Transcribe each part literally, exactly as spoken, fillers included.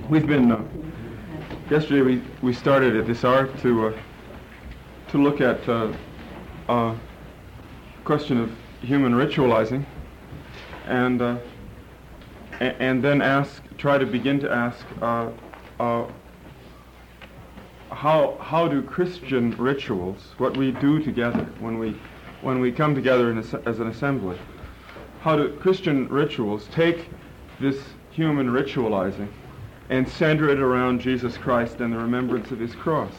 We've been, uh, yesterday we, we started at this art to uh, to look at uh, uh, question of human ritualizing, and uh, a- and then ask, try to begin to ask uh, uh, how how do Christian rituals, what we do together when we when we come together in a, as an assembly, how do Christian rituals take this human ritualizing and center it around Jesus Christ and the remembrance of his cross?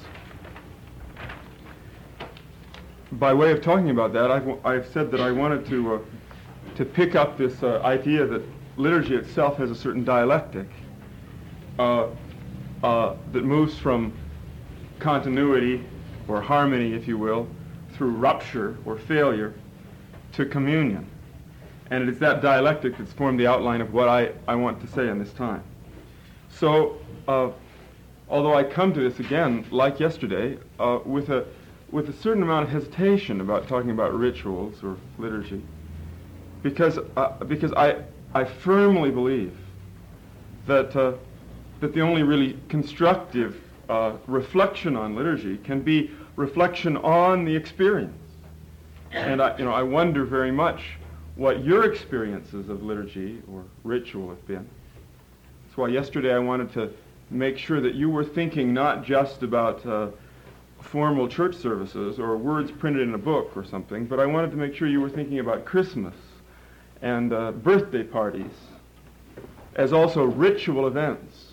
By way of talking about that, I've, I've said that I wanted to uh, to pick up this uh, idea that liturgy itself has a certain dialectic uh, uh, that moves from continuity or harmony, if you will, through rupture or failure to communion. And it is that dialectic that's formed the outline of what I, I want to say in this time. So, uh, although I come to this again, like yesterday, uh, with a with a certain amount of hesitation about talking about rituals or liturgy, because uh, because I I firmly believe that uh, that the only really constructive uh, reflection on liturgy can be reflection on the experience. And I you know I wonder very much what your experiences of liturgy or ritual have been. That's why yesterday I wanted to make sure that you were thinking not just about uh, formal church services or words printed in a book or something, but I wanted to make sure you were thinking about Christmas and uh, birthday parties as also ritual events,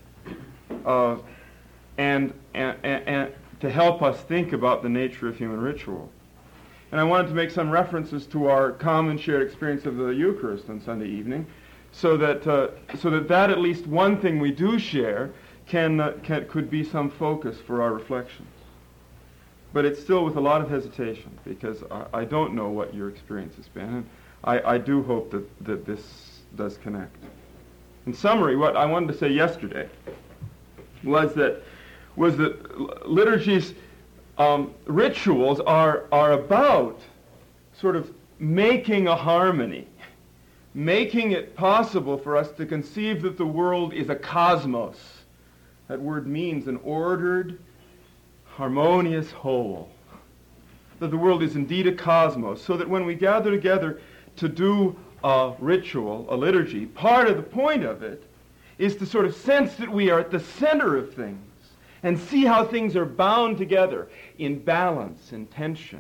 uh, and, and, and, and to help us think about the nature of human ritual. And I wanted to make some references to our common shared experience of the Eucharist on Sunday evening, so that uh, so that that at least one thing we do share can, uh, can could be some focus for our reflections. But it's still with a lot of hesitation, because I, I don't know what your experience has been, and I, I do hope that, that this does connect. In summary, what I wanted to say yesterday was that was that liturgy's Um, rituals are are about sort of making a harmony, making it possible for us to conceive that the world is a cosmos. That word means an ordered, harmonious whole. That the world is indeed a cosmos, so that when we gather together to do a ritual, a liturgy, part of the point of it is to sort of sense that we are at the center of things, and see how things are bound together in balance and tension.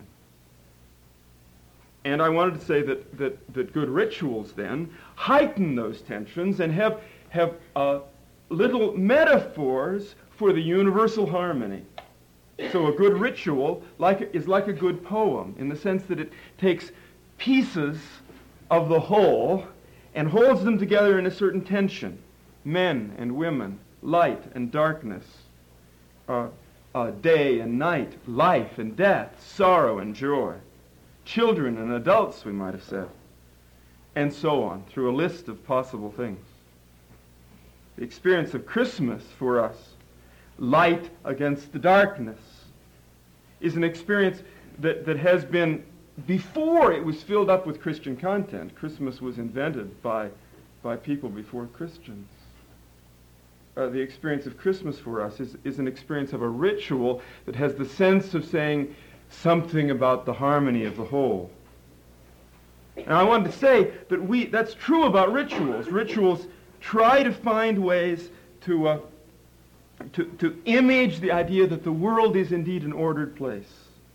And I wanted to say that that, that good rituals then heighten those tensions and have have uh, little metaphors for the universal harmony. So a good ritual like is like a good poem in the sense that it takes pieces of the whole and holds them together in a certain tension. Men and women, light and darkness, Uh, uh, day and night, life and death, sorrow and joy, children and adults, we might have said, and so on, through a list of possible things. The experience of Christmas for us, light against the darkness, is an experience that, that has been, before it was filled up with Christian content. Christmas was invented by, by people before Christians. Uh, the experience of Christmas for us is, is an experience of a ritual that has the sense of saying something about the harmony of the whole. And I wanted to say that we that's true about rituals. Rituals try to find ways to, uh, to, to image the idea that the world is indeed an ordered place.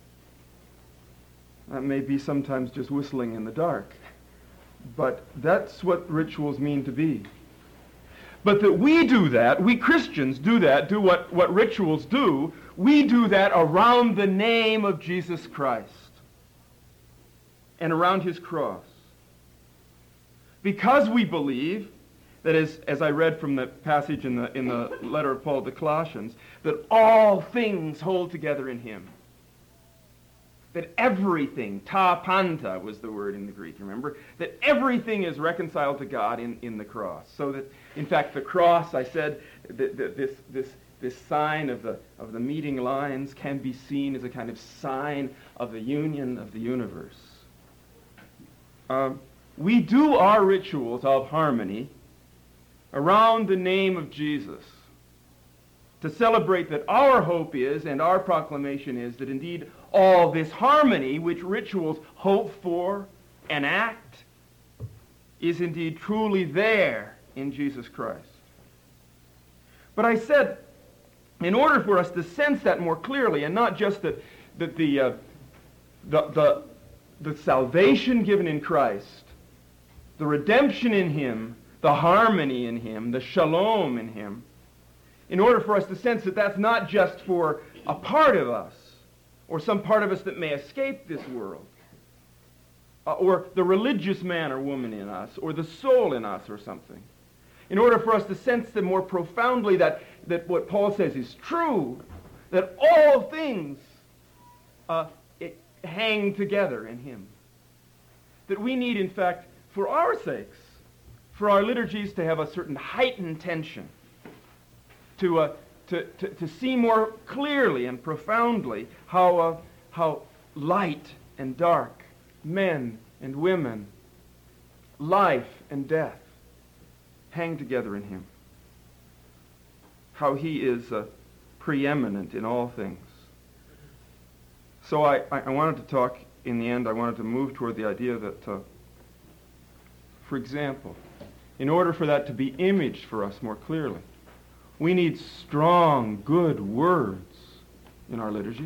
That may be sometimes just whistling in the dark, but that's what rituals mean to be. But that we do that, we Christians do that, do what, what rituals do, we do that around the name of Jesus Christ and around his cross. Because we believe that, as, as I read from the passage in the, in the letter of Paul to the Colossians, that all things hold together in him. That everything, ta panta was the word in the Greek, remember? That everything is reconciled to God in, in the cross. So that, in fact, the cross, I said, that, that this, this, this sign of the, of the meeting lines can be seen as a kind of sign of the union of the universe. Um, we do our rituals of harmony around the name of Jesus, to celebrate that our hope is, and our proclamation is, that indeed all this harmony which rituals hope for, enact, is indeed truly there in Jesus Christ. But I said, in order for us to sense that more clearly, and not just that, that the, uh, the, the, the salvation given in Christ, the redemption in Him, the harmony in Him, the shalom in Him, in order for us to sense that that's not just for a part of us, or some part of us that may escape this world, uh, or the religious man or woman in us, or the soul in us or something. In order for us to sense that more profoundly that, that what Paul says is true, that all things uh, it, hang together in Him. That we need, in fact, for our sakes, for our liturgies to have a certain heightened tension, to, uh, to, to, to see more clearly and profoundly how, uh, how light and dark, men and women, life and death hang together in Him. How He is uh, preeminent in all things. So I, I, I wanted to talk, in the end, I wanted to move toward the idea that, uh, for example, in order for that to be imaged for us more clearly, we need strong, good words in our liturgy.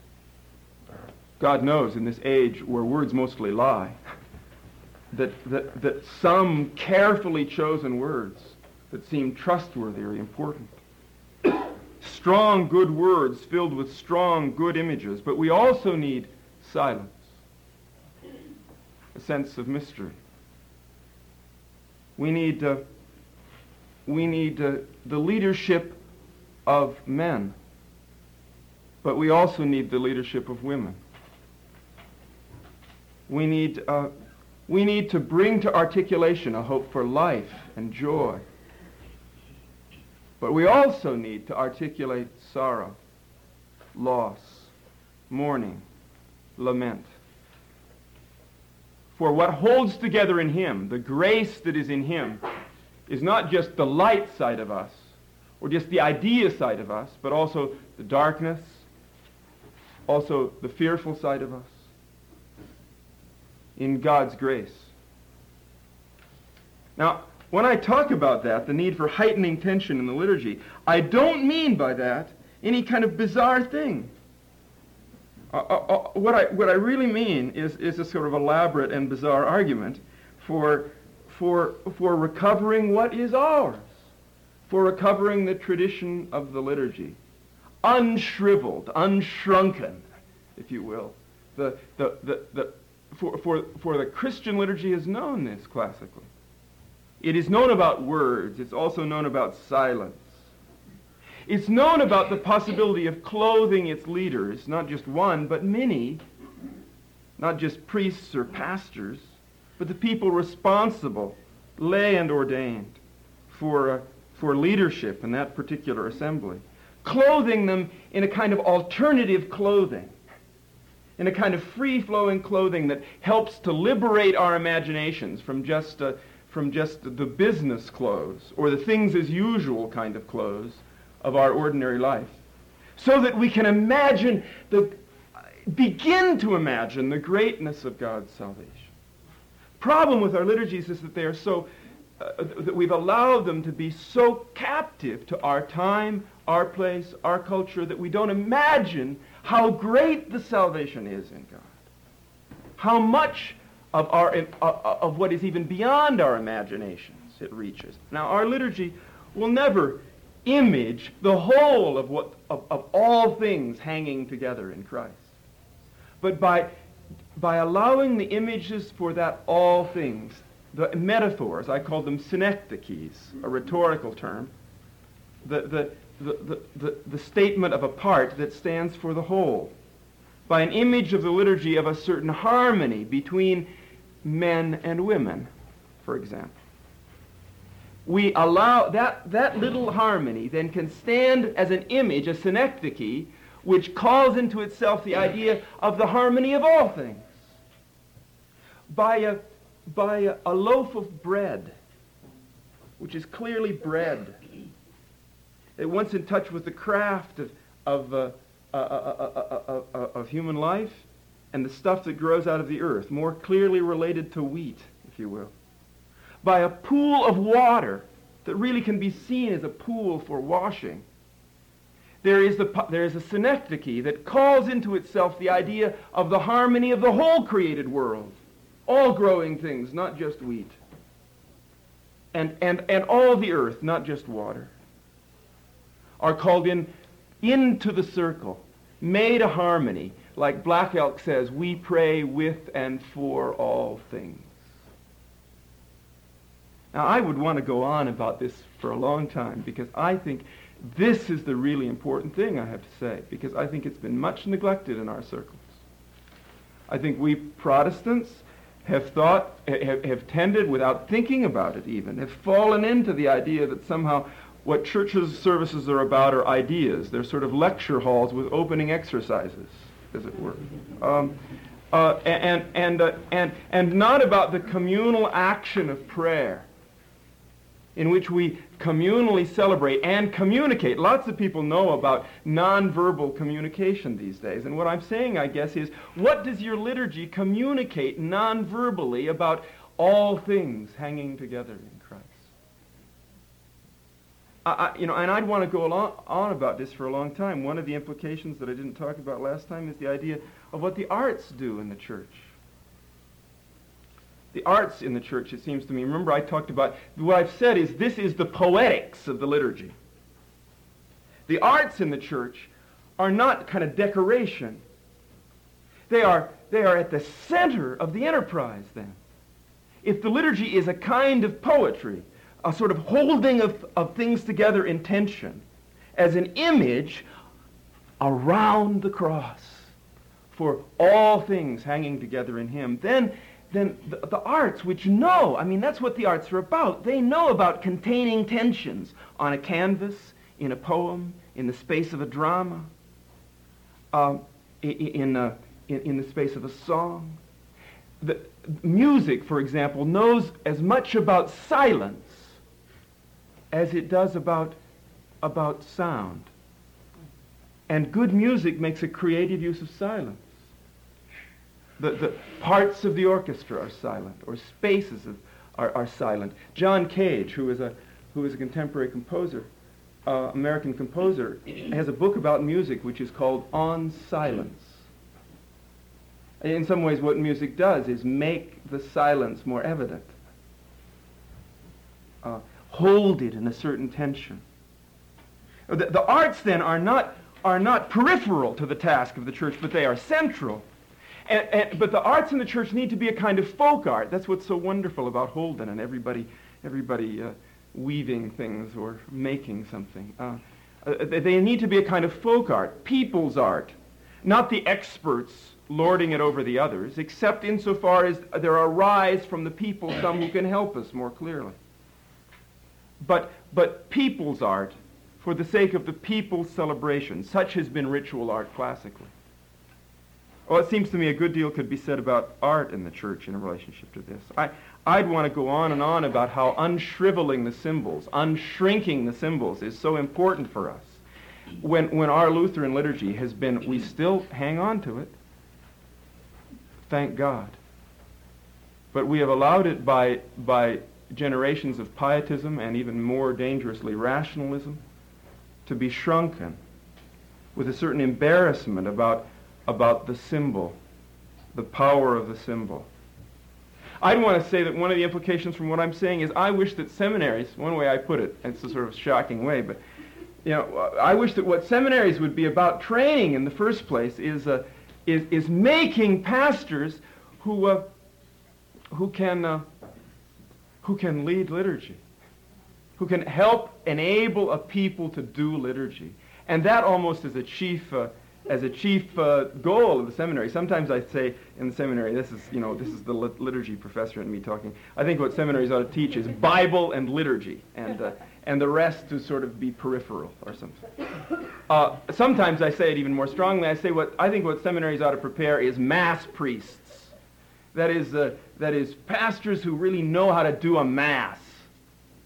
God knows in this age where words mostly lie, that, that, that some carefully chosen words that seem trustworthy are important. Strong, good words filled with strong, good images, but we also need silence, a sense of mystery. We need, uh, we need uh, the leadership of men, but we also need the leadership of women. We need, uh, we need to bring to articulation a hope for life and joy, but we also need to articulate sorrow, loss, mourning, lament. For what holds together in Him, the grace that is in Him, is not just the light side of us, or just the idea side of us, but also the darkness, also the fearful side of us, in God's grace. Now, when I talk about that, the need for heightening tension in the liturgy, I don't mean by that any kind of bizarre thing. Uh, uh, uh, what I what I really mean is is a sort of elaborate and bizarre argument for for for recovering what is ours, for recovering the tradition of the liturgy, unshriveled, unshrunken, if you will. The the the, the for for for the Christian liturgy has known this classically. It is known about words. It's also known about silence. It's known about the possibility of clothing its leaders, not just one, but many, not just priests or pastors, but the people responsible, lay and ordained, for, uh, for leadership in that particular assembly. Clothing them in a kind of alternative clothing, in a kind of free-flowing clothing that helps to liberate our imaginations from just, uh, from just the business clothes or the things-as-usual kind of clothes of our ordinary life, so that we can imagine, the, begin to imagine the greatness of God's salvation. Problem with our liturgies is that they are so, uh, that we've allowed them to be so captive to our time, our place, our culture, that we don't imagine how great the salvation is in God. How much of our uh, of what is even beyond our imaginations it reaches. Now, our liturgy will never image the whole of what of, of all things hanging together in Christ. But by by allowing the images for that all things, the metaphors, I call them synecdoches, a rhetorical term, the the, the, the, the the statement of a part that stands for the whole, by an image of the liturgy of a certain harmony between men and women, for example. We allow that, that little harmony then can stand as an image, a synecdoche, which calls into itself the idea of the harmony of all things. By a, by a, a loaf of bread which is clearly bred. It once in touch with the craft of, of, uh, uh, uh, uh, uh, uh, of human life and the stuff that grows out of the earth, more clearly related to wheat, if you will. By a pool of water that really can be seen as a pool for washing. There is, the, there is a synecdoche that calls into itself the idea of the harmony of the whole created world. All growing things, not just wheat. And, and, and all the earth, not just water, are called in into the circle, made a harmony. Like Black Elk says, we pray with and for all things. Now, I would want to go on about this for a long time because I think this is the really important thing I have to say, because I think it's been much neglected in our circles. I think we Protestants have thought, have, have tended, without thinking about it even, have fallen into the idea that somehow what churches' services are about are ideas. They're sort of lecture halls with opening exercises, as it were. Um, uh, and, and, uh, and, and not about the communal action of prayer, in which we communally celebrate and communicate. Lots of people know about nonverbal communication these days. And what I'm saying, I guess, is what does your liturgy communicate nonverbally about all things hanging together in Christ? I, I, you know, and I'd want to go along, on about this for a long time. One of the implications that I didn't talk about last time is the idea of what the arts do in the church. The arts in the church, it seems to me, remember I talked about, what I've said is this is the poetics of the liturgy. The arts in the church are not kind of decoration. They are, they are at the center of the enterprise then. If the liturgy is a kind of poetry, a sort of holding of, of things together in tension, as an image around the cross for all things hanging together in him, then then the, the arts, which know, I mean, that's what the arts are about. They know about containing tensions on a canvas, in a poem, in the space of a drama, uh, in, in, uh, in, in the space of a song. The music, for example, knows as much about silence as it does about, about sound. And good music makes a creative use of silence. The, the parts of the orchestra are silent, or spaces of, are, are silent. John Cage, who is a, who is a contemporary composer, uh, American composer, has a book about music which is called On Silence. In some ways what music does is make the silence more evident. Uh, hold it in a certain tension. The, the arts then are not, are not peripheral to the task of the church, but they are central. And, and, but the arts in the church need to be a kind of folk art. That's what's so wonderful about Holden and everybody, everybody uh, weaving things or making something. Uh, uh, they need to be a kind of folk art, people's art, not the experts lording it over the others, except insofar as there arise from the people some who can help us more clearly. But, but people's art, for the sake of the people's celebration, such has been ritual art classically. Well, it seems to me a good deal could be said about art in the church in relationship to this. I, I'd want to go on and on about how unshriveling the symbols, unshrinking the symbols is so important for us. When, when our Lutheran liturgy has been, we still hang on to it, thank God. But we have allowed it by, by generations of pietism and even more dangerously rationalism to be shrunken with a certain embarrassment about about the symbol, the power of the symbol. I'd want to say that one of the implications from what I'm saying is I wish that seminaries, one way I put it, and it's a sort of shocking way, but you know, I wish that what seminaries would be about training in the first place is uh, is, is making pastors who uh, who can uh, who can lead liturgy, who can help enable a people to do liturgy, and that almost is a chief. Uh, as a chief uh, goal of the seminary. Sometimes I say in the seminary, this is, you know, this is the lit- liturgy professor and me talking. I think what seminaries ought to teach is Bible and liturgy, and uh, and the rest to sort of be peripheral or something. Uh, sometimes I say it even more strongly. I say what I think what seminaries ought to prepare is mass priests. That is, uh, that is pastors who really know how to do a mass.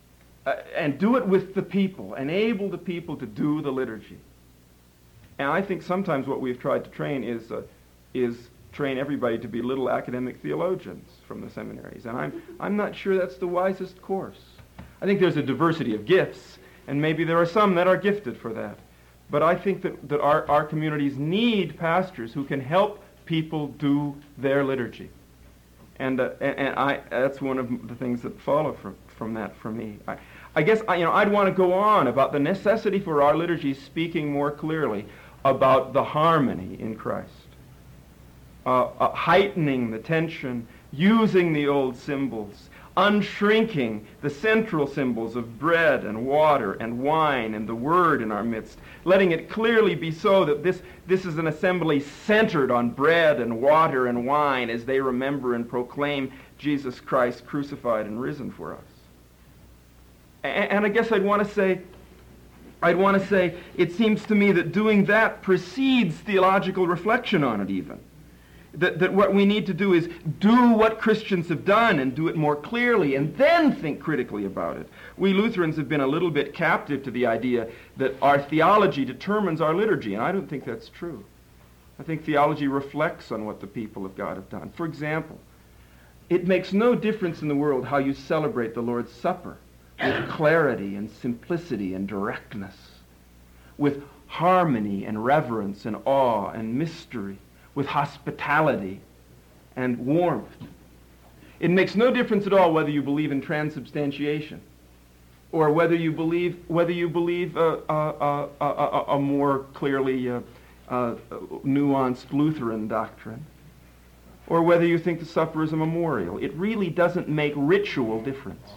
uh, and do it with the people, enable the people to do the liturgy. And I think sometimes what we've tried to train is uh, is train everybody to be little academic theologians from the seminaries, and I'm I'm not sure that's the wisest course. I think there's a diversity of gifts, and maybe there are some that are gifted for that. But I think that, that our, our communities need pastors who can help people do their liturgy. And uh, and, and I that's one of the things that follow from, from that for me. I, I guess I, you know I'd want to go on about the necessity for our liturgy speaking more clearly about the harmony in Christ, uh, uh, heightening the tension, using the old symbols, unshrinking the central symbols of bread and water and wine and the Word in our midst, letting it clearly be so that this, this is an assembly centered on bread and water and wine as they remember and proclaim Jesus Christ crucified and risen for us. And, and I guess I'd want to say, I'd want to say, it seems to me that doing that precedes theological reflection on it even. That, that what we need to do is do what Christians have done and do it more clearly and then think critically about it. We Lutherans have been a little bit captive to the idea that our theology determines our liturgy, and I don't think that's true. I think theology reflects on what the people of God have done. For example, it makes no difference in the world how you celebrate the Lord's Supper with clarity and simplicity and directness, with harmony and reverence and awe and mystery, with hospitality and warmth. It makes no difference at all whether you believe in transubstantiation or whether you believe whether you believe a, a, a, a, a more clearly uh, uh, nuanced Lutheran doctrine, or whether you think the supper is a memorial. It really doesn't make ritual difference.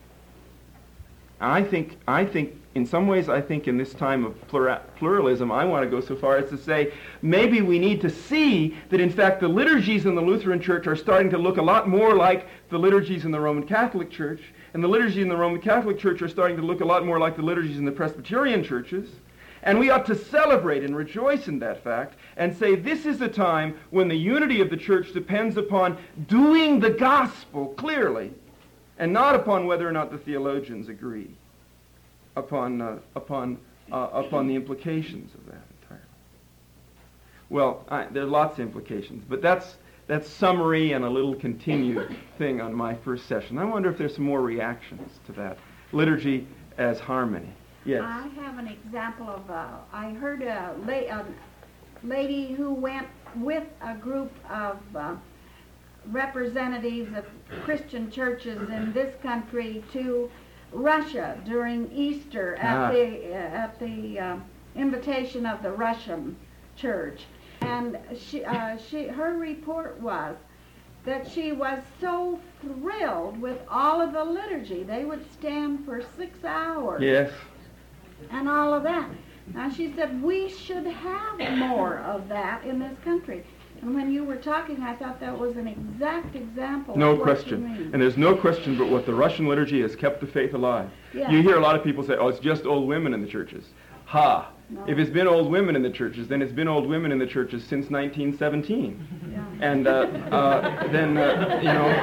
I think I think in some ways, I think in this time of plura- pluralism, I want to go so far as to say maybe we need to see that, in fact, the liturgies in the Lutheran Church are starting to look a lot more like the liturgies in the Roman Catholic Church, and the liturgies in the Roman Catholic Church are starting to look a lot more like the liturgies in the Presbyterian churches. And we ought to celebrate and rejoice in that fact and say this is a time when the unity of the church depends upon doing the gospel clearly and not upon whether or not the theologians agree upon uh, upon uh, upon the implications of that entirely. Well, I, there are lots of implications, but that's that's summary and a little continued thing on my first session. I wonder if there's some more reactions to that. Liturgy as harmony. Yes. I have an example of, uh, I heard a, la- a lady who went with a group of uh, representatives of Christian churches in this country to Russia during Easter at Ah. the uh, at the uh, invitation of the Russian church, and she uh, she her report was that she was so thrilled with all of the liturgy. They would stand for six hours. Yes. And all of that. Now she said we should have more of that in this country. And when you were talking, I thought that was an exact example No of what question. you mean. And there's no question but what the Russian liturgy has kept the faith alive. Yeah. You hear a lot of people say, oh, it's just old women in the churches. Ha! No. If it's been old women in the churches, then it's been old women in the churches since nineteen seventeen. Yeah. And uh, uh, then, uh, you know,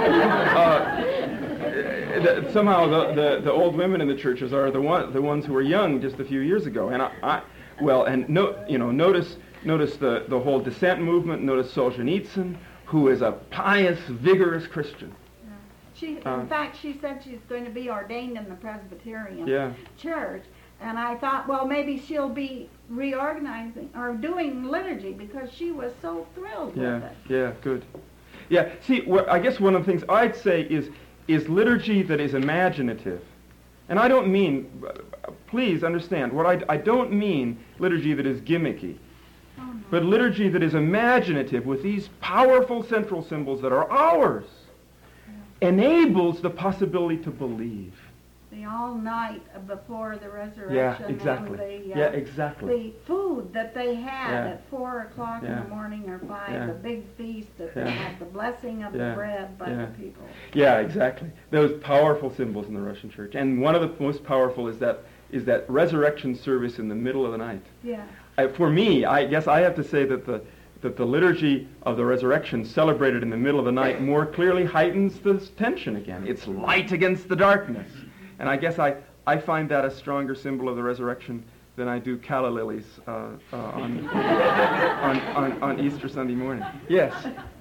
uh, the, somehow the, the, the old women in the churches are the, one, the ones who were young just a few years ago. And I, I well, and no, you know, notice... Notice the, the whole dissent movement. Notice Solzhenitsyn, who is a pious, vigorous Christian. Yeah. She, in Uh, fact, she said she's going to be ordained in the Presbyterian Yeah. church. And I thought, well, maybe she'll be reorganizing or doing liturgy because she was so thrilled Yeah, with it. yeah, good. Yeah, see, wh- I guess one of the things I'd say is, is liturgy that is imaginative. And I don't mean, uh, please understand, what I, I don't mean liturgy that is gimmicky. Oh, no. But liturgy that is imaginative with these powerful central symbols that are ours enables the possibility to believe. The all night before the resurrection. Yeah, exactly. And the, uh, Yeah, exactly. the food that they had Yeah. at four o'clock in Yeah. the morning or five, Yeah. the big feast that Yeah. they had, the blessing of Yeah. the bread by Yeah. the people. Yeah, exactly. Those powerful symbols in the Russian church. And one of the most powerful is that is that resurrection service in the middle of the night. Yeah. I, for me, I guess I have to say that the that the liturgy of the resurrection celebrated in the middle of the night more clearly heightens the tension again. It's light against the darkness. And I guess I, I find that a stronger symbol of the resurrection than I do calla lilies uh, uh, on, on, on, on Easter Sunday morning. Yes?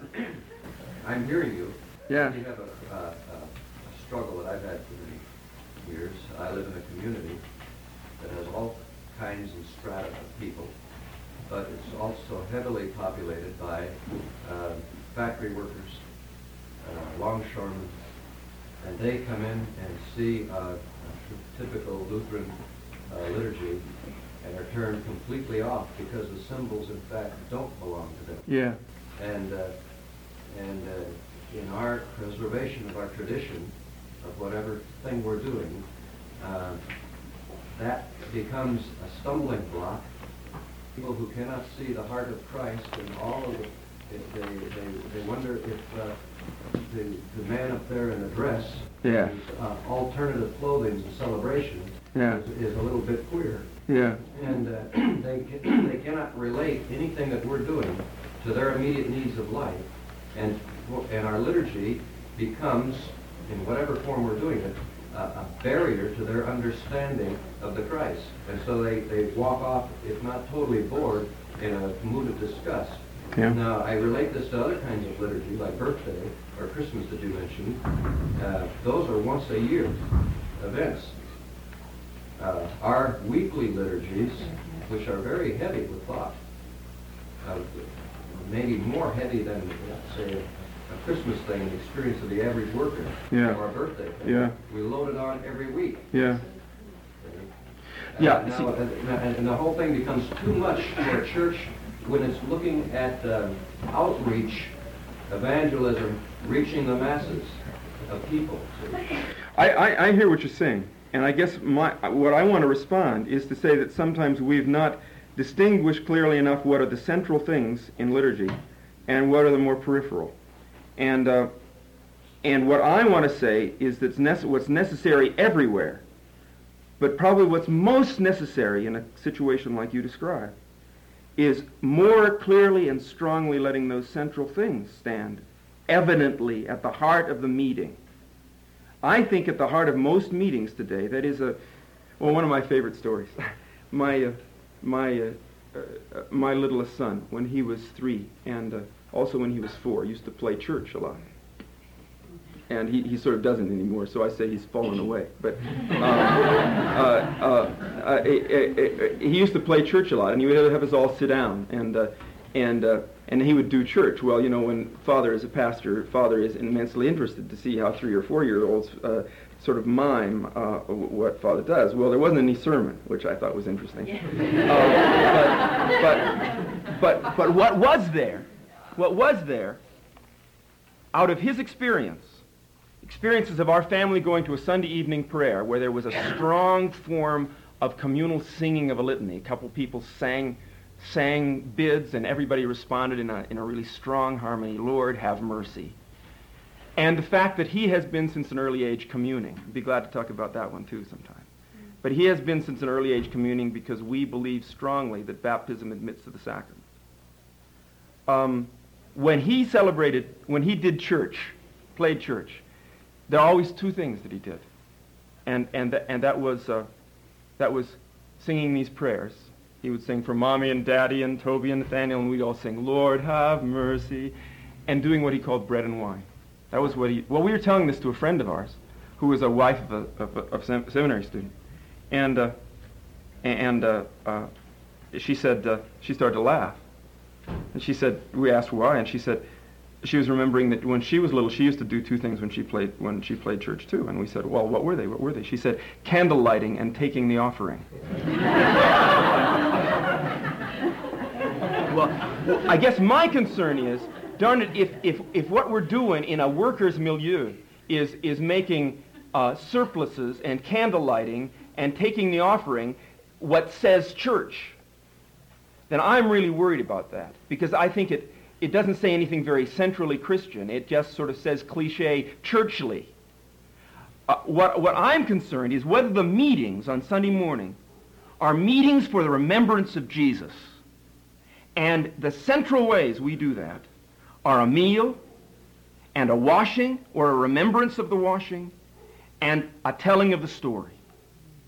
I'm hearing you. Yeah. You have a, uh, a struggle that I've had for many years. I live in a community that has all kinds and strata of people, but it's also heavily populated by uh, factory workers, uh, longshoremen, and they come in and see uh, a typical Lutheran uh, liturgy and are turned completely off because the symbols, in fact, don't belong to them. Yeah. And uh, and uh, in our preservation of our tradition of whatever thing we're doing, uh, that becomes a stumbling block. People who cannot see the heart of Christ and all of it, if they, they, they wonder if uh, the, the man up there in the dress, Yeah. whose uh, alternative clothing and celebration Yeah. is, is a little bit queer. Yeah. And uh, they, can, they cannot relate anything that we're doing to their immediate needs of life. And, and our liturgy becomes, in whatever form we're doing it, uh, a barrier to their understanding of the Christ. And so they, they walk off, if not totally bored, in a mood of disgust. Yeah. Now, I relate this to other kinds of liturgy, like birthday or Christmas that you mentioned. Uh, those are once a year events. Uh, our weekly liturgies, which are very heavy with thought, uh, maybe more heavy than, say, a Christmas thing, the experience of the average worker, Yeah. or a birthday thing. Yeah. We load it on every week. Yeah. Uh, Yeah, Now, see- uh, and, and the whole thing becomes too much for a church when it's looking at uh, outreach, evangelism, reaching the masses of people. I, I, I hear what you're saying, and I guess my what I want to respond is to say that sometimes we've not distinguished clearly enough what are the central things in liturgy and what are the more peripheral. And uh, and what I want to say is that nece- what's necessary everywhere, but probably what's most necessary in a situation like you describe, is more clearly and strongly letting those central things stand evidently at the heart of the meeting. I think at the heart of most meetings today, that is a, well, one of my favorite stories. my, uh, my, uh, uh, my littlest son, when he was three, and uh, also when he was four, used to play church a lot. And he, he sort of doesn't anymore, so I say he's fallen away. But uh, uh, uh, uh, he, he used to play church a lot, and he would have us all sit down, and uh, and uh, and he would do church. Well, you know, when Father is a pastor, Father is immensely interested to see how three or four-year-olds uh, sort of mime uh, what Father does. Well, there wasn't any sermon, which I thought was interesting. uh, but, but but but what was there? What was there? Out of his experience. Experiences of our family going to a Sunday evening prayer where there was a strong form of communal singing of a litany. A couple people sang sang bids and everybody responded in a, in a really strong harmony, Lord, have mercy. And the fact that he has been since an early age communing. I'd be glad to talk about that one too sometime. But he has been since an early age communing because we believe strongly that baptism admits to the sacrament. Um, when he celebrated, when he did church, played church, there are always two things that he did, and and th- and that was uh, that was singing these prayers. He would sing for Mommy and Daddy and Toby and Nathaniel, and we'd all sing, Lord, have mercy, and doing what he called bread and wine. That was what he. Well, we were telling this to a friend of ours, who was a wife of a, of a, of a sem- seminary student, and uh, and uh, uh, she said uh, she started to laugh, and she said we asked why, and she said. She was remembering that when she was little, she used to do two things when she played when she played church too. And we said, "Well, what were they? What were they?" She said, "Candle lighting and taking the offering." well, well, I guess my concern is, darn it, if if if what we're doing in a workers' milieu is is making uh, surplices and candle lighting and taking the offering what says church, then I'm really worried about that, because I think it. It doesn't say anything very centrally Christian. It just sort of says cliché churchly. Uh, what, what I'm concerned is whether the meetings on Sunday morning are meetings for the remembrance of Jesus. And the central ways we do that are a meal and a washing or a remembrance of the washing and a telling of the story.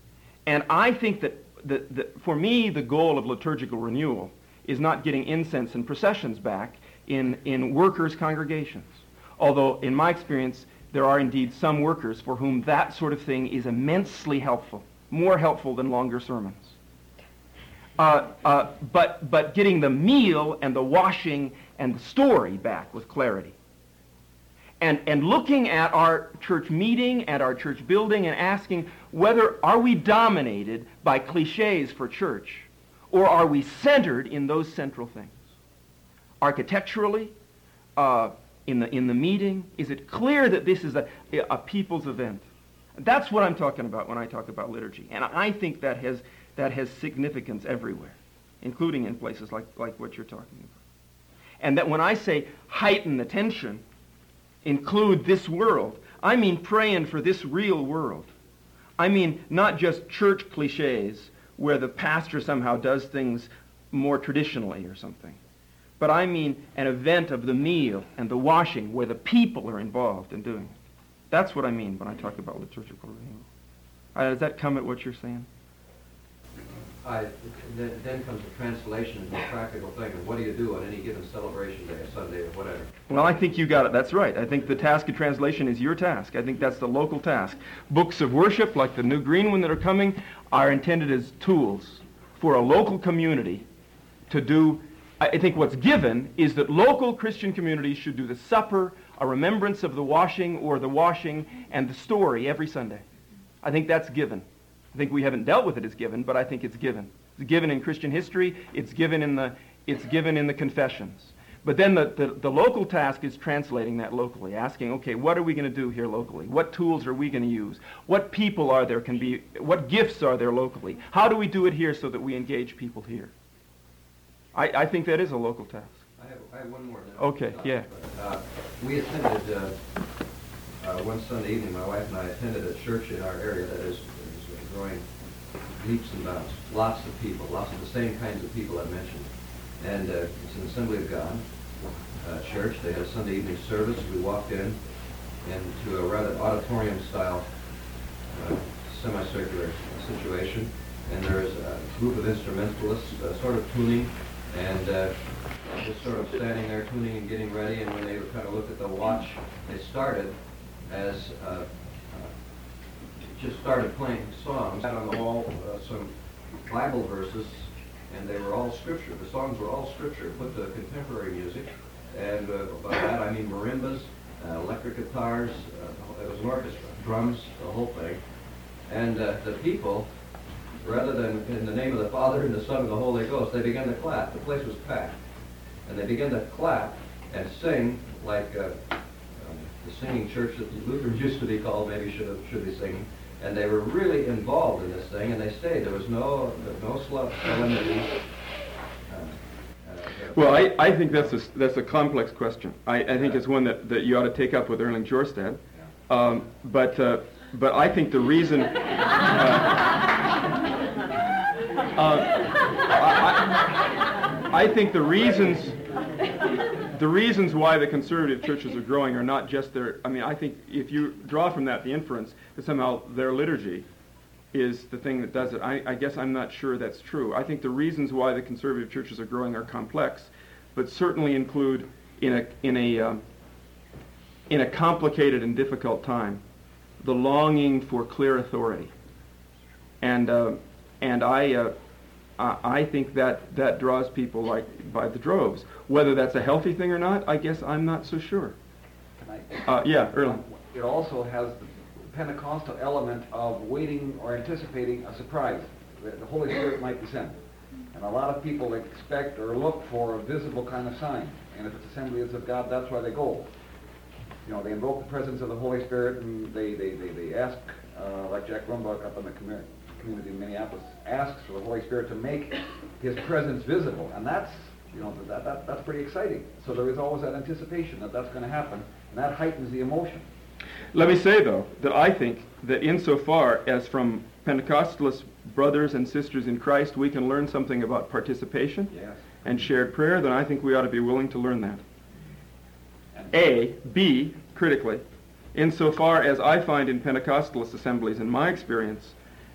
and I think that, the, the, for me, the goal of liturgical renewal is not getting incense and processions back in, in workers' congregations. Although, in my experience, there are indeed some workers for whom that sort of thing is immensely helpful, more helpful than longer sermons. Uh, uh, but, but getting the meal and the washing and the story back with clarity. And, and looking at our church meeting, at our church building, and asking whether are we dominated by cliches for church, or are we centered in those central things? Architecturally, uh, in the in the meeting, is it clear that this is a, a people's event? That's what I'm talking about when I talk about liturgy, and I think that has that has significance everywhere, including in places like like what you're talking about. And that when I say heighten the tension, include this world, I mean praying for this real world. I mean not just church cliches where the pastor somehow does things more traditionally or something. But I mean an event of the meal and the washing where the people are involved in doing it. That's what I mean when I talk about liturgical renewal. Uh, does that come at what you're saying? I, then, then comes the translation into a practical thing. And what do you do on any given celebration day, a Sunday, or whatever? Well, I think you got it. That's right. I think the task of translation is your task. I think that's the local task. Books of worship, like the New Green One that are coming, are intended as tools for a local community to do. I think what's given is that local Christian communities should do the supper, a remembrance of the washing, or the washing and the story every Sunday. I think that's given. I think we haven't dealt with it as given, but I think it's given. It's given in Christian history. It's given in the, it's given in the confessions. But then the, the, the local task is translating that locally, asking, okay, what are we going to do here locally? What tools are we going to use? What people are there can be, what gifts are there locally? How do we do it here so that we engage people here? I, I think that is a local task. I have, I have one more. Then. Okay, yeah. Uh, we attended, uh, uh, one Sunday evening, my wife and I attended a church in our area that is, is growing leaps and bounds. Lots of people, lots of the same kinds of people I mentioned. And uh, it's an Assembly of God uh, church. They had a Sunday evening service. We walked in into a rather auditorium-style uh, semicircular situation. And there is a group of instrumentalists uh, sort of tuning and uh, just sort of standing there tuning and getting ready. And when they kind of looked at the watch, they started as uh, uh, just started playing songs. Had on the wall uh, some Bible verses, and they were all scripture. The songs were all scripture, put to contemporary music. And uh, by that I mean marimbas, uh, electric guitars, uh, it was an orchestra, drums, the whole thing. And uh, the people, rather than in the name of the Father and the Son and the Holy Ghost, they began to clap. The place was packed. And they began to clap and sing like uh, um, the singing church that the Lutherans used to be called, maybe should have, should be singing. And they were really involved in this thing, and they stayed. There was no, there was no solemnity. Uh, uh, well, I, I think that's a, that's a complex question. I, I think yeah. it's one that, that you ought to take up with Erling Jorstad. Yeah. Um, but, uh, but I think the reason... Uh, uh, I, I think the reasons... The reasons why the conservative churches are growing are not just their... I mean, I think if you draw from that the inference that somehow their liturgy is the thing that does it, I, I guess I'm not sure that's true. I think the reasons why the conservative churches are growing are complex, but certainly include in a in a um, in a complicated and difficult time the longing for clear authority, and uh, and I. Uh, I think that that draws people like by the droves. Whether that's a healthy thing or not, I guess I'm not so sure. Can I? Uh, yeah, Erling. It also has the Pentecostal element of waiting or anticipating a surprise. The, the Holy Spirit might descend. And a lot of people expect or look for a visible kind of sign. And if it's Assemblies of God, that's why they go. You know, they invoke the presence of the Holy Spirit, and they, they, they, they ask, uh, like Jack Rumbuck up in the community. community in Minneapolis asks for the Holy Spirit to make His presence visible, and that's, you know, that, that that's pretty exciting. So there is always that anticipation that that's going to happen, and that heightens the emotion. Let me say, though, that I think that insofar as from Pentecostalist brothers and sisters in Christ we can learn something about participation yes. and shared prayer, then I think we ought to be willing to learn that. A. B, critically, insofar as I find in Pentecostalist assemblies, in my experience,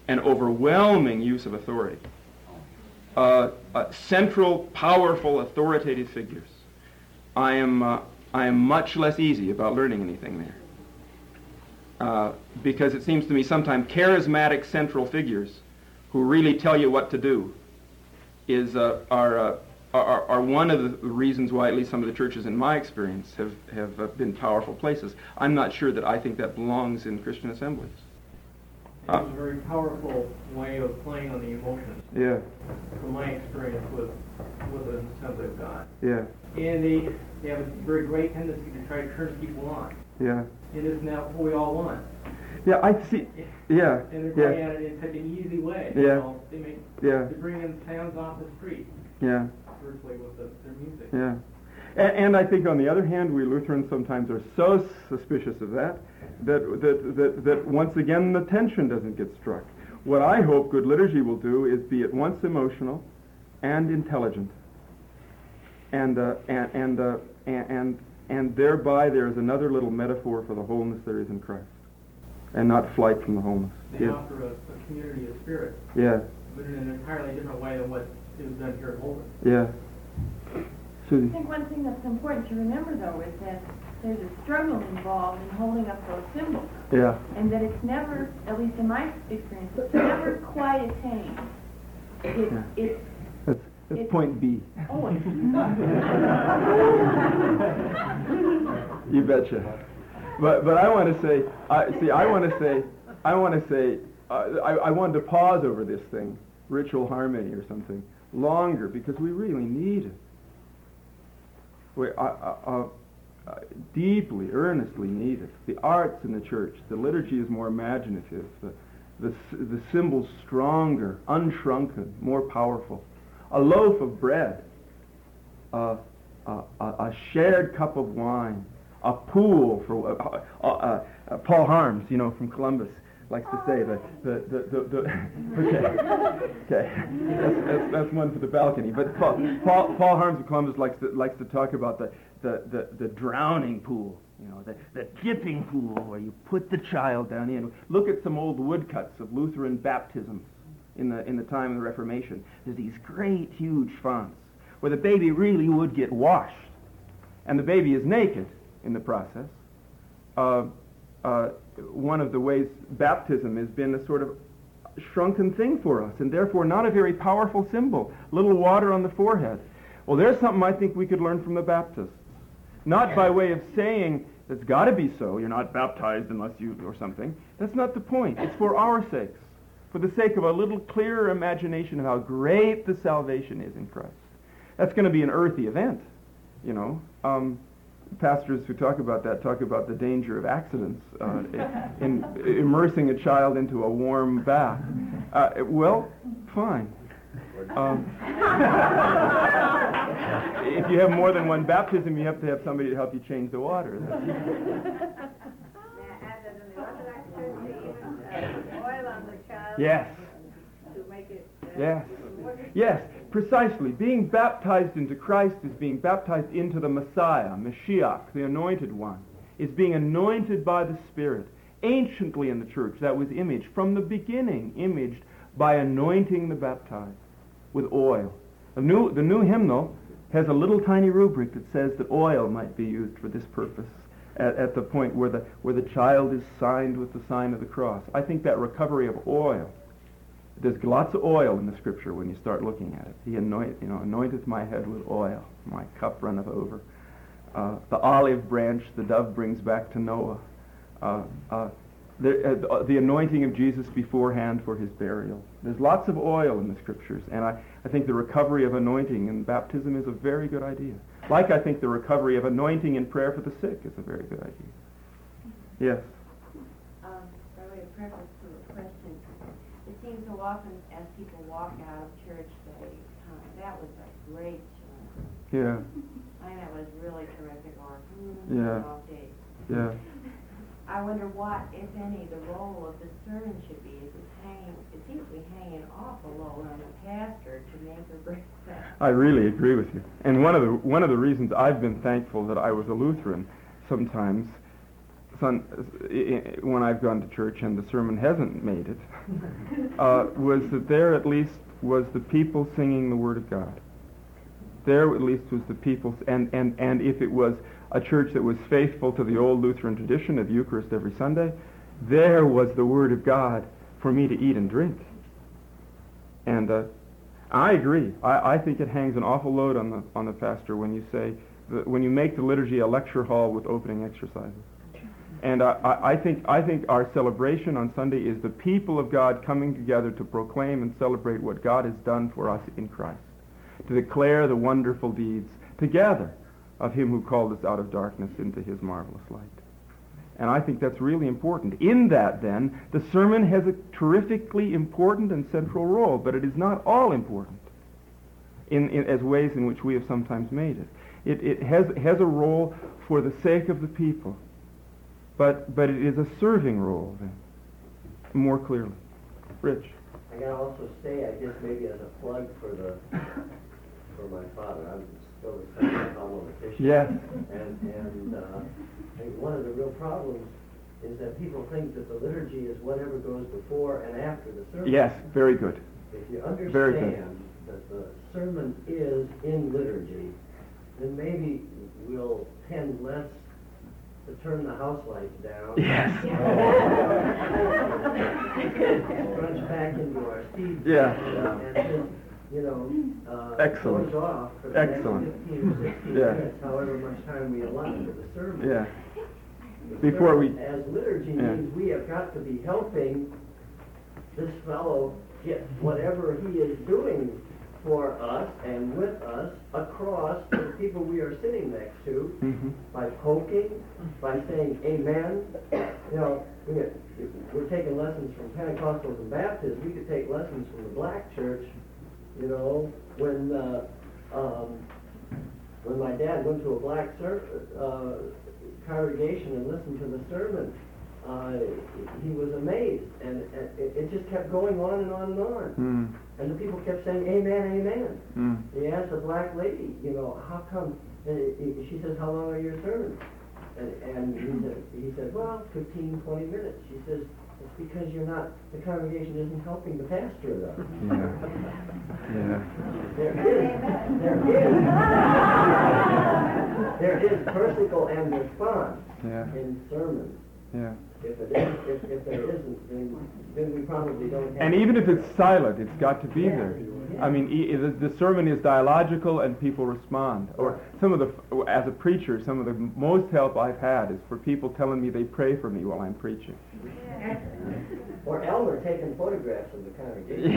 an overwhelming use of authority. Uh, uh, central, powerful, authoritative figures. I am, uh, I am much less easy about learning anything there. Uh, because it seems to me sometimes charismatic central figures who really tell you what to do is, uh, are, uh, are, are one of the reasons why at least some of the churches in my experience have, have uh, been powerful places. I'm not sure that I think that belongs in Christian assemblies. It was a very powerful way of playing on the emotions. Yeah. From my experience with with an Assembly of God. Yeah. And they they have a very great tendency to try to turn people on. Yeah. And isn't that what we all want? Yeah, I see. Yeah. And they're going Yeah. at it in such an easy way. Yeah. You know, they make Yeah. they bring in sounds off the street. Yeah. Virtually with the, their music. Yeah. And, and I think, on the other hand, we Lutherans sometimes are so suspicious of that that, that, that, that once again the tension doesn't get struck. What I hope good liturgy will do is be at once emotional and intelligent. And, uh, and, and, uh, and, and, and thereby there is another little metaphor for the wholeness there is in Christ. And not flight from the wholeness. They Yeah. offer a, a community of spirit. Yeah. But in an entirely different way than what is done here at Holden. Yeah. I think one thing that's important to remember, though, is that there's a struggle involved in holding up those symbols. Yeah. And that it's never, at least in my experience, it's never quite attained. It, Yeah. it's That's, that's It's- point B. oh, it's You betcha. But but I want to say, I see. I want to say, I want to say, uh, I I wanted to pause over this thing, ritual harmony or something, longer because we really need it. We uh, uh, uh, uh, deeply, earnestly need it. The arts in the church, the liturgy is more imaginative. The the the symbols stronger, unshrunken, more powerful. A loaf of bread, uh, uh, a, a shared cup of wine, a pool for uh, uh, uh, uh, Paul Harms, you know, from Columbus, likes to say the the the, the, the okay, okay, that's, that's, that's one for the balcony. But Paul Paul, Paul Harms of Columbus likes to likes to talk about the the, the, the drowning pool, you know, the the dipping pool where you put the child down in. Look at some old woodcuts of Lutheran baptisms in the in the time of the Reformation. There's these great huge fonts where the baby really would get washed, and the baby is naked in the process. Uh, uh, one of the ways baptism has been a sort of shrunken thing for us, and therefore not a very powerful symbol. Little water on the forehead. Well, there's something I think we could learn from the Baptists. Not by way of saying it's got to be so, you're not baptized unless you, or something. That's not the point. It's for our sakes. For the sake of a little clearer imagination of how great the salvation is in Christ. That's going to be an earthy event, you know. Um, pastors who talk about that talk about the danger of accidents uh, in, in immersing a child into a warm bath. Uh, well, fine. Um, if you have more than one baptism, you have to have somebody to help you change the water. Yes. Yes. Yes, precisely. Being baptized into Christ is being baptized into the Messiah, Mashiach, the Anointed One. Is being anointed by the Spirit. Anciently in the church, that was imaged, from the beginning, imaged by anointing the baptized with oil. The new, the new hymnal has a little tiny rubric that says that oil might be used for this purpose at, at the point where the, where the child is signed with the sign of the cross. I think that recovery of oil, there's lots of oil in the Scripture when you start looking at it. He anoint, you know, anointeth my head with oil, my cup runneth over. Uh, the olive branch the dove brings back to Noah. Uh, uh, the, uh, the anointing of Jesus beforehand for his burial. There's lots of oil in the Scriptures, and I, I think the recovery of anointing in baptism is a very good idea. Like I think the recovery of anointing in prayer for the sick is a very good idea. Yes? Um, by way of preface to the question, it seems so often as people walk out of church, they, uh, that was a great sermon. Yeah. I mean, that was really terrific, or Yeah. mm, all day. Yeah. I wonder what, if any, the role of the sermon should be. Is it hanging, it seems to be hanging awful low on the pastor to make or break that. I really agree with you. And one of the one of the reasons I've been thankful that I was a Lutheran sometimes Sun, when I've gone to church and the sermon hasn't made it, uh, was that there at least was the people singing the Word of God. There at least was the people, and, and, and if it was a church that was faithful to the old Lutheran tradition of Eucharist every Sunday, there was the Word of God for me to eat and drink. And uh, I agree. I, I think it hangs an awful load on the on the pastor when you say, that when you make the liturgy a lecture hall with opening exercises. And uh, I, I think I think our celebration on Sunday is the people of God coming together to proclaim and celebrate what God has done for us in Christ, to declare the wonderful deeds together of Him who called us out of darkness into His marvelous light. And I think that's really important. In that, then, the sermon has a terrifically important and central role, but it is not all important in, in as ways in which we have sometimes made it. It, it has, has a role for the sake of the people, but, but it is a serving role, then, more clearly. Rich. I gotta also say, I guess maybe as a plug for the for my father, I'm still the son of Alma Letitia. Yes. And and uh, I think one of the real problems is that people think that the liturgy is whatever goes before and after the sermon. Yes, very good. If you Very good. understand that the sermon is in liturgy, then maybe we'll tend less to turn the house lights down. Yes. Crunch back into our seats. Yeah. And, and just, you know, uh, Excellent. goes off for the Excellent. next fifteen or sixteen Yeah. minutes, however much time we allot to the sermon. Yeah. The Before we- sermon as liturgy Yeah. means we have got to be helping this fellow get whatever he is doing for us and with us across to the people we are sitting next to, Mm-hmm. by poking, by saying amen. You know, we get, we're taking lessons from Pentecostals and Baptists. We could take lessons from the black church. You know, when uh, um, when my dad went to a black ser- uh, congregation and listened to the sermon, uh, he was amazed, and, and it, it just kept going on and on and on. Mm. And the people kept saying, amen, amen. Mm. He asked the black lady, you know, how come? And he, she says, how long are your sermons? And, and he said, he said, well, fifteen, twenty minutes. She says, it's because you're not, the congregation isn't helping the pastor, though. Yeah. Yeah. There is, there is, there is persicle and response Yeah. in sermons. Yeah. If it is, if, if there isn't, then, then we probably don't have. And even if it's silent, it's got to be Yeah. there. Yeah. I mean, e- the, the sermon is dialogical and people respond. Or some of the, as a preacher, some of the most help I've had is for people telling me they pray for me while I'm preaching. Or Elmer taking photographs of the congregation.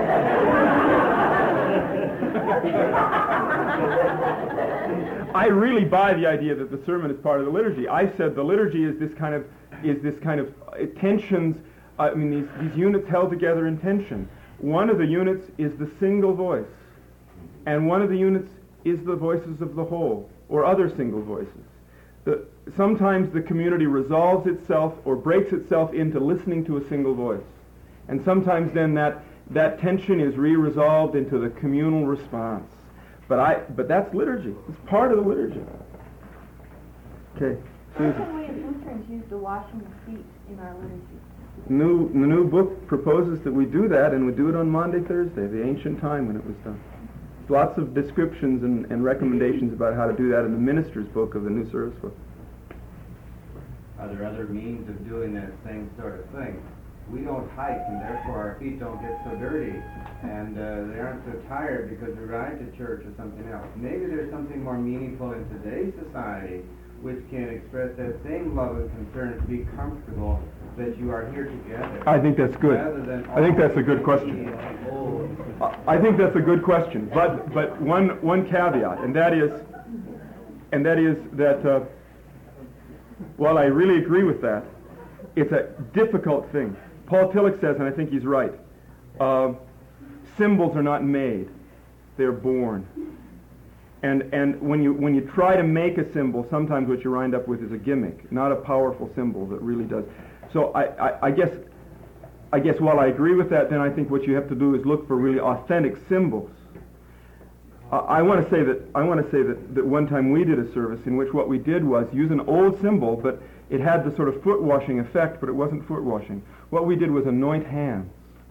I really buy the idea that the sermon is part of the liturgy. I said the liturgy is this kind of is this kind of uh, tensions. I mean, these these units held together in tension. One of the units is the single voice, and one of the units is the voices of the whole, or other single voices. The, sometimes the community resolves itself or breaks itself into listening to a single voice, and sometimes then that that tension is re-resolved into the communal response. But I, but that's liturgy. It's part of the liturgy. Okay, How Susan. can we as Lutherans use the washing of feet in our liturgy? New, the new book proposes that we do that, and we do it on Maundy, Thursday, the ancient time when it was done. Lots of descriptions and, and recommendations about how to do that in the minister's book of the New Service Book. Are there other means of doing that same sort of thing? We don't hike, and therefore our feet don't get so dirty, and uh, they aren't so tired because we ride to church or something else. Maybe there's something more meaningful in today's society which can express that same love and concern to be comfortable that you are here together. I think that's good. Rather than I think that's a good always question. being old. I think that's a good question, but but one one caveat, and that is, and that is that uh, while I really agree with that, it's a difficult thing. Paul Tillich says, and I think he's right, uh, symbols are not made; they're born. And and when you when you try to make a symbol, sometimes what you wind up with is a gimmick, not a powerful symbol that really does. So I, I, I guess. I guess while I agree with that, then I think what you have to do is look for really authentic symbols. I want to say that I want to say that, that one time we did a service in which what we did was use an old symbol, but it had the sort of foot washing effect, but it wasn't foot washing. What we did was anoint hands,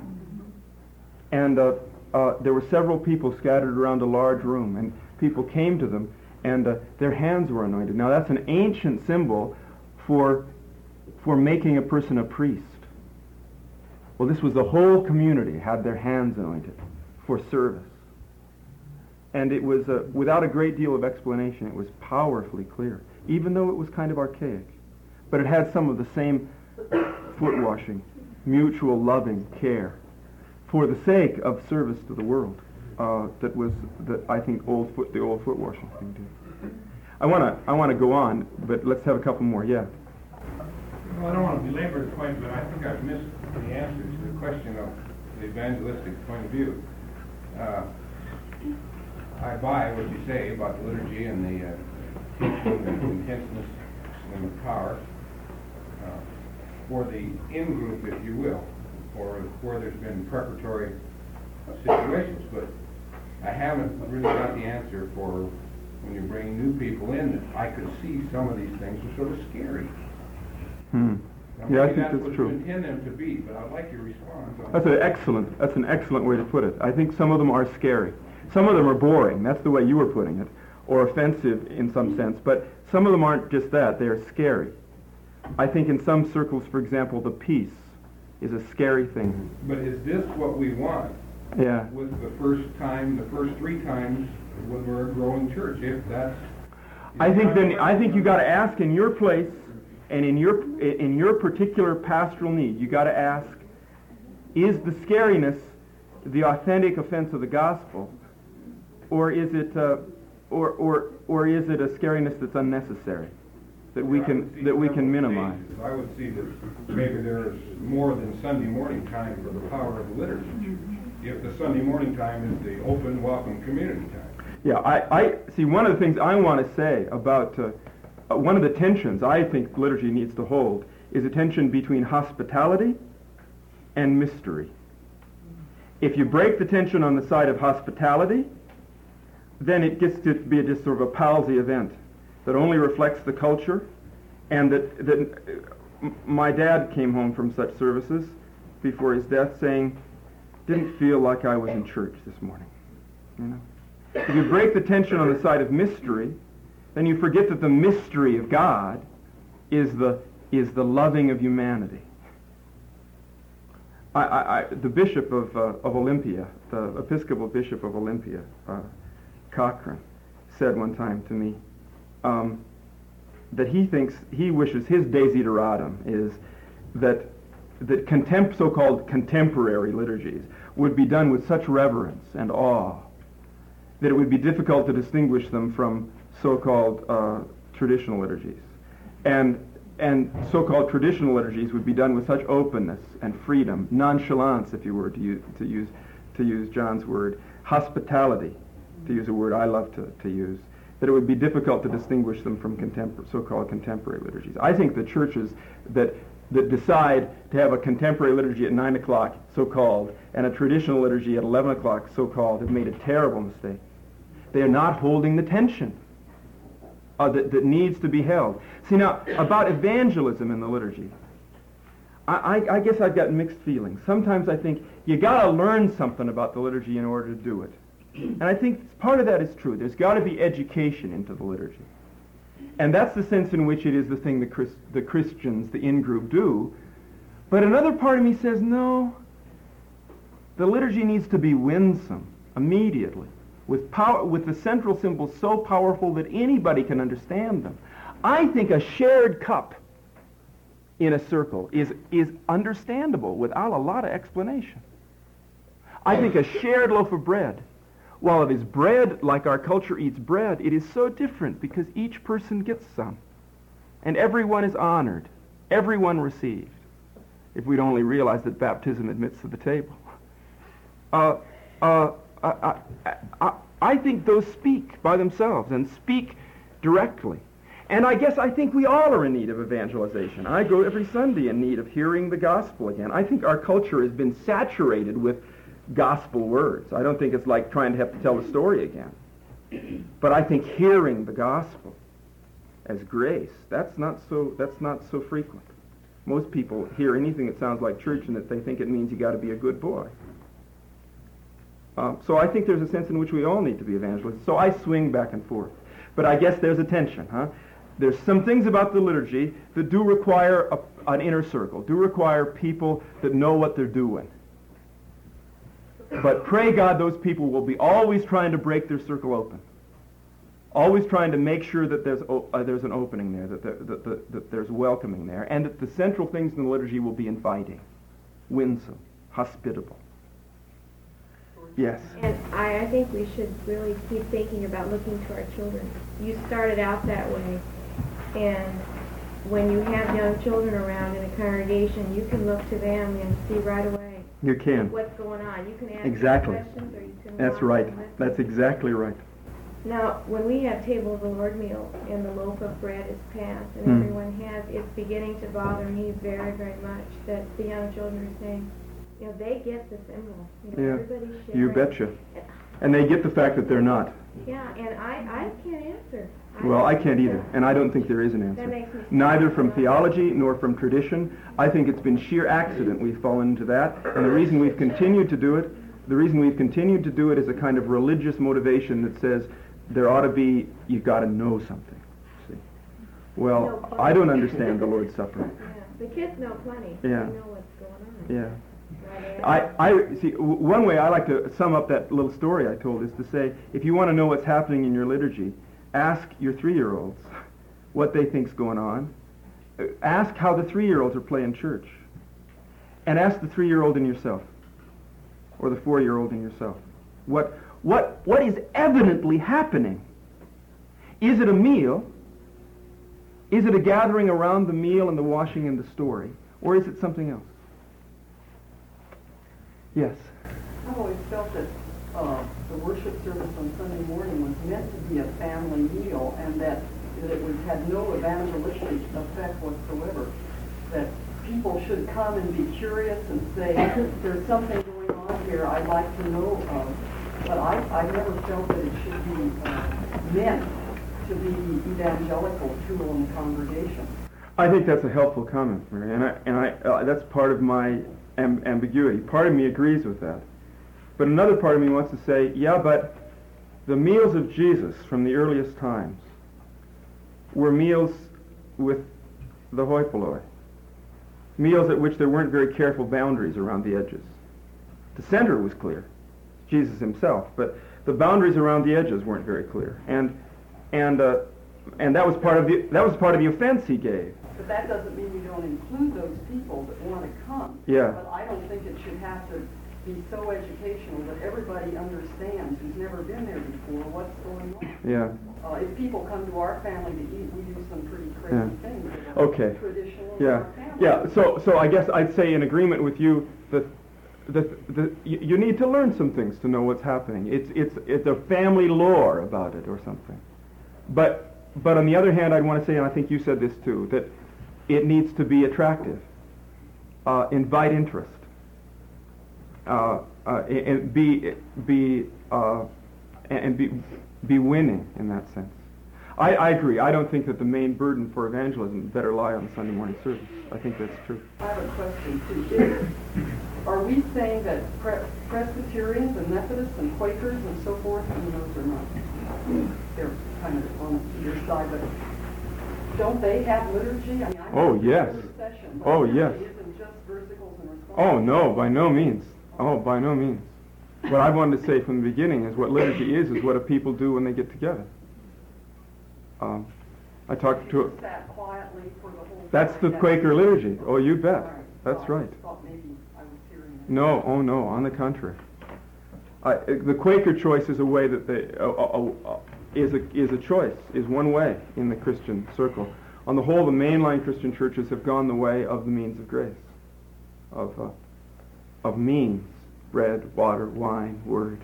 and uh, uh, there were several people scattered around a large room, and people came to them, and uh, their hands were anointed. Now that's an ancient symbol for for making a person a priest. Well, this was the whole community had their hands anointed for service. And it was, uh, without a great deal of explanation, it was powerfully clear, even though it was kind of archaic. But it had some of the same foot washing, mutual loving care for the sake of service to the world uh, that was, that I think old foot, the old foot washing thing did. I want to I want to go on, but let's have a couple more. Yeah. Well, I don't want to belabor the point, but I think I've missed the answer to the question of the evangelistic point of view. Uh, I buy what you say about the liturgy and the uh, teaching and the intenseness and the power uh, for the in-group, if you will, or where there's been preparatory situations. But I haven't really got the answer for when you bring new people in, that I could see some of these things are sort of scary. Hmm. Now, yeah, I maybe think that's that's what true. you intend them to be, but I'd like your response on That's an excellent. That's an excellent way to put it. I think some of them are scary. Some of them are boring. That's the way you were putting it, or offensive in some sense. But some of them aren't just that. They are scary. I think in some circles, for example, the peace is a scary thing. But is this what we want? Yeah. With the first time, the first three times when we're a growing church, if that's. I think then I think you got to ask in your place and in your in your particular pastoral need. You got to ask: is the scariness the authentic offense of the gospel, or is it uh, or or or is it a scariness that's unnecessary that we can that we can minimize? I would see that maybe there's more than Sunday morning time for the power of the liturgy. If the Sunday morning time is the open, welcome community time. Yeah, I, I see. One of the things I want to say about uh, uh, one of the tensions I think liturgy needs to hold is a tension between hospitality and mystery. If you break the tension on the side of hospitality, then it gets to be a, just sort of a palsy event that only reflects the culture, and that that uh, my dad came home from such services before his death saying, "Didn't feel like I was in church this morning," you know. If you break the tension on the side of mystery, then you forget that the mystery of God is the is the loving of humanity. I, I, I, the bishop of uh, of Olympia, the Episcopal bishop of Olympia, uh, Cochrane, said one time to me um, that he thinks he wishes his desideratum is that that contem- so-called contemporary liturgies would be done with such reverence and awe that it would be difficult to distinguish them from so-called uh, traditional liturgies. And and so-called traditional liturgies would be done with such openness and freedom, nonchalance, if you were to use, to use, to use John's word, hospitality, to use a word I love to, to use, that it would be difficult to distinguish them from contempor- so-called contemporary liturgies. I think the churches that that decide to have a contemporary liturgy at nine o'clock, so-called, and a traditional liturgy at eleven o'clock, so-called, have made a terrible mistake. They are not holding the tension uh, that, that needs to be held. See, now, about evangelism in the liturgy, I, I, I guess I've got mixed feelings. Sometimes I think you got to learn something about the liturgy in order to do it. And I think part of that is true. There's got to be education into the liturgy. And that's the sense in which it is the thing the, Chris, the Christians, the in-group, do. But another part of me says, no, the liturgy needs to be winsome immediately, with power, with the central symbols so powerful that anybody can understand them. I think a shared cup in a circle is, is understandable without a lot of explanation. I think a shared loaf of bread, while it is bread like our culture eats bread, it is so different because each person gets some. And everyone is honored. Everyone received. If we'd only realize that baptism admits to the table. Uh, uh, I, I, I, I think those speak by themselves and speak directly. And I guess I think we all are in need of evangelization. I go every Sunday in need of hearing the gospel again. I think our culture has been saturated with gospel words. I don't think it's like trying to have to tell the story again. But I think hearing the gospel as grace, that's not so, that's not so frequent. Most people hear anything that sounds like church and that they think it means you got to be a good boy. Um, so I think there's a sense in which we all need to be evangelists. So I swing back and forth. But I guess there's a tension, huh? There's some things about the liturgy that do require a, an inner circle, do require people that know what they're doing. But pray God those people will be always trying to break their circle open. Always trying to make sure that there's o- uh, there's an opening there, that, there, that, that, that there's welcoming there, and that the central things in the liturgy will be inviting, winsome, hospitable. Yes. And I, I think we should really keep thinking about looking to our children. You started out that way, and when you have young children around in a congregation, you can look to them and see right away You can. what's going on. You can ask Exactly. questions, or you can That's watch right. and listen. That's exactly right. Now, when we have table of the Lord meal and the loaf of bread is passed and Hmm. everyone has, it's beginning to bother me very, very much that the young children are saying, you know, they get the symbol. You know, Yeah. everybody's sharing. You betcha. And they get the fact that they're not. Yeah, and I, I can't answer. Well, I can't either, and I don't think there is an That answer. makes me sad. Neither from theology nor from tradition. I think it's been sheer accident we've fallen into that, and the reason we've continued to do it, the reason we've continued to do it is a kind of religious motivation that says there ought to be, you've got to know something. See? Well, I don't understand the Lord's Supper. Yeah, the kids know plenty. Yeah. They know what's going on. Yeah. Why they I, ask. I see. W- one way I like to sum up that little story I told is to say, if you want to know what's happening in your liturgy, ask your three-year-olds what they think's going on. Uh, Ask how the three-year-olds are playing church, and ask the three-year-old in yourself, or the four-year-old in yourself, what what what is evidently happening. Is it a meal? Is it a gathering around the meal and the washing and the story, or is it something else? Yes. I've always felt that uh, the worship service on Sunday morning was meant to be a family meal, and that, that it was, had no evangelistic effect whatsoever. That people should come and be curious and say, there's something going on here I'd like to know of. But I, I never felt that it should be uh, meant to be evangelical tool in the congregation. I think that's a helpful comment, Mary, and I, and I, uh, that's part of my amb- ambiguity. Part of me agrees with that, but another part of me wants to say, yeah, but the meals of Jesus from the earliest times were meals with the hoi polloi, meals at which there weren't very careful boundaries around the edges. The center was clear, Jesus himself, but the boundaries around the edges weren't very clear, and and uh, and that was part of the that was part of the offense he gave. But that doesn't mean you don't include those people that want to come. Yeah. But I don't think it should have to be so educational that everybody understands who's never been there before what's going on. Yeah. Uh, if people come to our family to eat, we do some pretty crazy Yeah. things. that are Okay. Traditional in Yeah. our family. Yeah. So so I guess I'd say in agreement with you that that that you, you need to learn some things to know what's happening. It's it's it's a family lore about it or something. But but on the other hand, I'd want to say, and I think you said this too, that it needs to be attractive, uh, invite interest, uh, uh, and be be uh, and be be winning in that sense. I, I agree. I don't think that the main burden for evangelism better lie on the Sunday morning service. I think that's true. I have a question too. Is, are we saying that Pre- Presbyterians and Methodists and Quakers and so forth, and those are not, they're kind of on either side, but don't they have liturgy? I mean, I Oh, know yes. every session, but Oh, liturgy yes. isn't just versicles and responses. Oh, no, by no means. Oh, by no means. What I wanted to say from the beginning is what liturgy is, is what a people do when they get together. Um, I talked to... Just sat quietly for the whole That's the time. Quaker liturgy. Oh, you bet. All right. That's Well, I right. just thought maybe I was hearing that. No, oh no, on the contrary. I, the Quaker choice is a way that they, uh, uh, uh, is, a, is a choice, is one way in the Christian circle. On the whole, the mainline Christian churches have gone the way of the means of grace, of, uh, of means, bread, water, wine, word.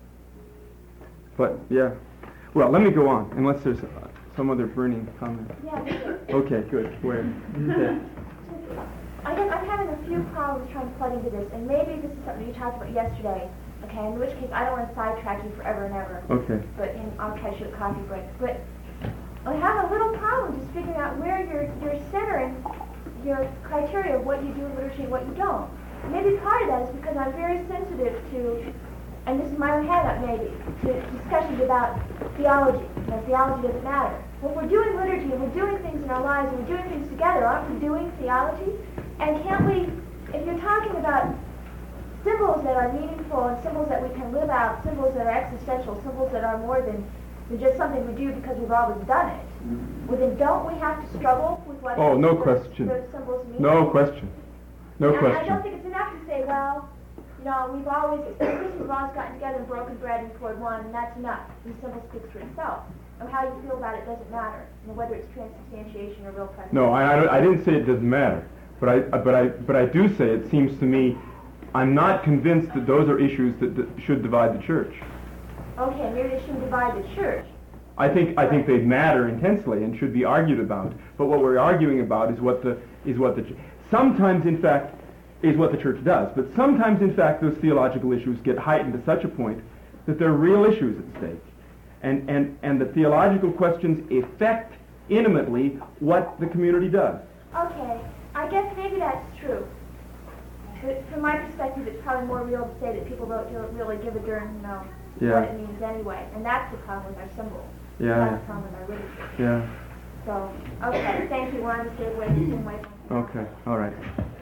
But, yeah. Well, let me go on, unless there's uh, some other burning comment. Yeah, me too. Okay, good. Where? Okay. I guess I'm having a few problems trying to plug into this, and maybe this is something you talked about yesterday. Okay, in which case I don't want to sidetrack you forever and ever. Okay. But in, I'll catch you at coffee breaks. But I have a little problem just figuring out where you're you're centering your criteria of what you do in liturgy and what you don't. Maybe part of that is because I'm very sensitive to, and this is my own hand up maybe, to discussions about theology. You know, theology doesn't matter. Well, if we're doing liturgy and we're doing things in our lives and we're doing things together, aren't we doing theology? And can't we, if you're talking about symbols that are meaningful and symbols that we can live out, symbols that are existential, symbols that are more than, than just something we do because we've always done it, well then don't we have to struggle with what Oh, no those, question. those symbols mean? No question. No and question. I don't think it's enough to say, well, you know, we've always, we've always gotten together and broken bread and poured wine, and that's enough. The symbol speaks for itself. And how you feel about it doesn't matter, you know, whether it's transubstantiation or real presence. No, I, I, don't- I didn't say it doesn't matter, but I, but I, but I do say it seems to me, I'm not convinced that those are issues that, that should divide the church. Okay, maybe they shouldn't divide the church. I think I think they matter intensely and should be argued about. But what we're arguing about is what the is what the ch- sometimes in fact is what the church does. But sometimes in fact those theological issues get heightened to such a point that there are real issues at stake, and and and the theological questions affect intimately what the community does. Okay, I guess maybe that's true. But from my perspective, it's probably more real to say that people don't don't really give a darn, you know, Yeah. what it means anyway. And that's the problem with our symbols. Yeah, That's yeah. the problem with our literature. Yeah. So, okay, thank you. We're on the same way, same way. Okay. All right.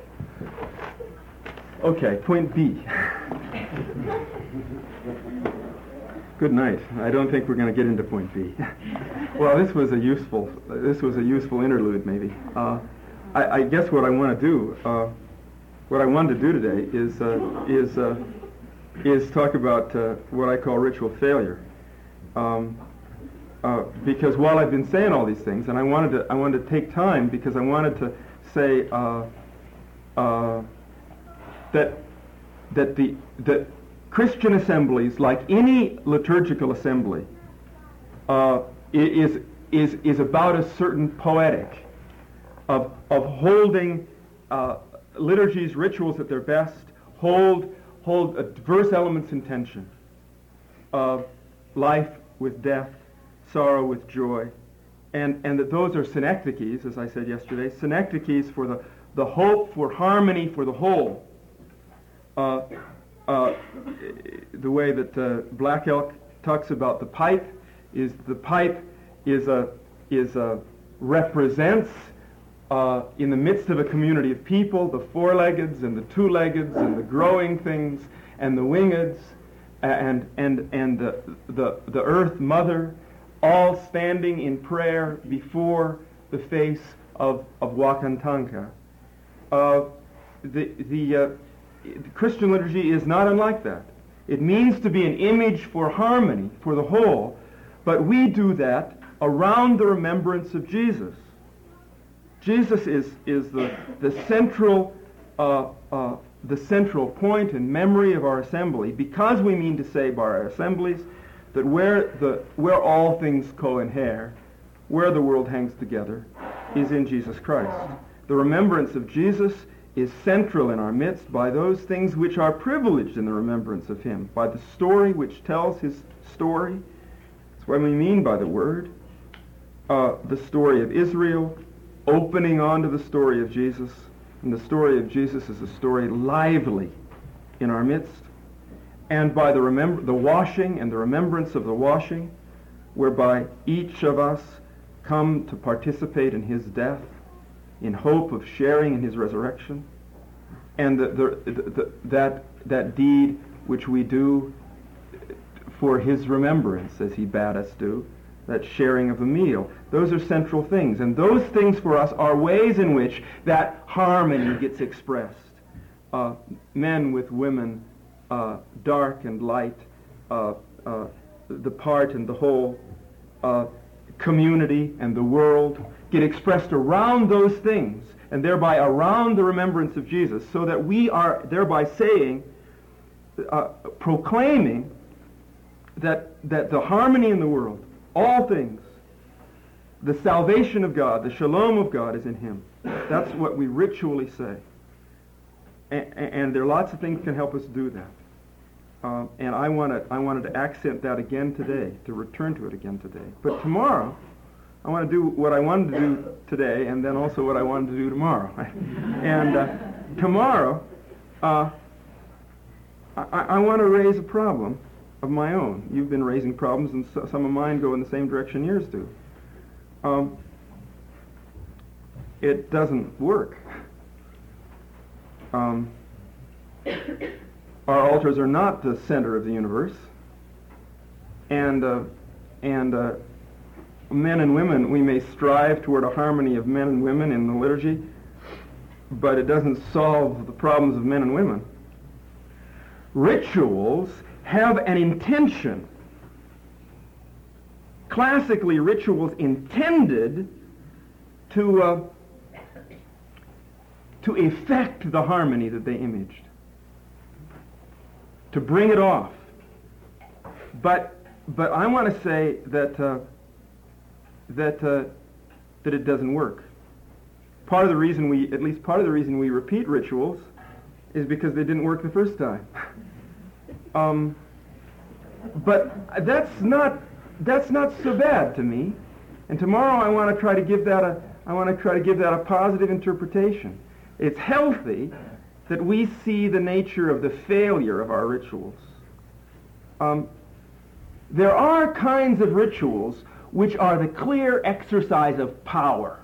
Okay. Point B. Good night. I don't think we're going to get into point B. Well, this was a useful. This was a useful interlude, maybe. Uh, I, I guess what I want to do, uh, what I wanted to do today, is uh, is uh, is talk about uh, what I call ritual failure. Um, uh, because while I've been saying all these things, and I wanted to, I wanted to take time because I wanted to say uh, uh, that that the that Christian assemblies, like any liturgical assembly, uh, is is is about a certain poetic of of holding uh, liturgies, rituals at their best, hold hold uh, diverse elements in tension, of life with death, sorrow with joy, and and that those are synecdoches, as I said yesterday, synecdoches for the the hope for harmony for the whole. Uh, uh, the way that uh, Black Elk talks about the pipe is the pipe is a is a represents uh, in the midst of a community of people the four-leggeds and the two-leggeds and the growing things and the wingeds and and and the the the earth mother, all standing in prayer before the face of of Wakantanka. Uh, the the uh, Christian liturgy is not unlike that. It means to be an image for harmony, for the whole, but we do that around the remembrance of Jesus. Jesus is is the the central uh, uh, the central point and memory of our assembly, because we mean to say by our assemblies that where the where all things co-inhere, where the world hangs together, is in Jesus Christ. The remembrance of Jesus is central in our midst by those things which are privileged in the remembrance of him, by the story which tells his story. That's what we mean by the word. Uh, the story of Israel, opening onto the story of Jesus, and the story of Jesus is a story lively in our midst. And by the remember, the washing and the remembrance of the washing, whereby each of us come to participate in his death, in hope of sharing in his resurrection, and the, the, the, the, that that deed which we do for his remembrance, as he bade us do, that sharing of the meal. Those are central things, and those things for us are ways in which that harmony gets expressed. Uh, men with women, uh, dark and light, uh, uh, the part and the whole, uh, community and the world, get expressed around those things, and thereby around the remembrance of Jesus, so that we are thereby saying, uh, proclaiming that that the harmony in the world, all things, the salvation of God, the shalom of God is in him. That's what we ritually say. And, and there are lots of things that can help us do that. Uh, and I want to I wanted to accent that again today, to return to it again today. But tomorrow, I want to do what I wanted to do today, and then also what I wanted to do tomorrow. and uh, tomorrow, uh, I, I want to raise a problem of my own. You've been raising problems, and so, some of mine go in the same direction yours do. Um, it doesn't work. Um, our altars are not the center of the universe, and uh, and uh, men and women, we may strive toward a harmony of men and women in the liturgy, but it doesn't solve the problems of men and women. Rituals have an intention. Classically, rituals intended to uh, to effect the harmony that they imaged, to bring it off. But but I want to say that uh, that uh, that it doesn't work. Part of the reason we, at least part of the reason we repeat rituals, is because they didn't work the first time. um, but that's not that's not so bad to me. And tomorrow I want to try to give that a I want to try to give that a positive interpretation. It's healthy that we see the nature of the failure of our rituals. Um, there are kinds of rituals which are the clear exercise of power.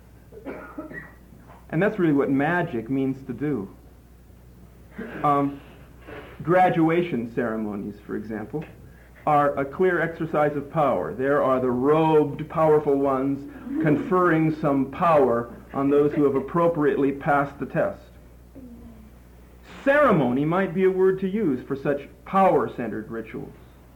And that's really what magic means to do. Um, graduation ceremonies, for example, are a clear exercise of power. There are the robed, powerful ones conferring some power on those who have appropriately passed the test. Ceremony might be a word to use for such power-centered rituals.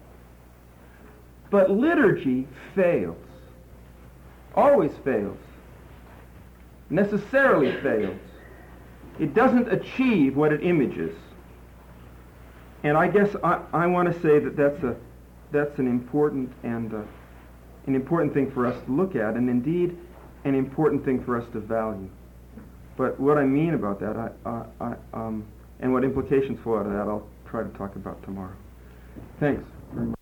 But liturgy fails. Always fails. Necessarily fails. It doesn't achieve what it images. And I guess I, I want to say that that's a that's an important and uh, an important thing for us to look at, and indeed an important thing for us to value. But what I mean about that, I, I, I um, and what implications flow out of that, I'll try to talk about tomorrow. Thanks very much.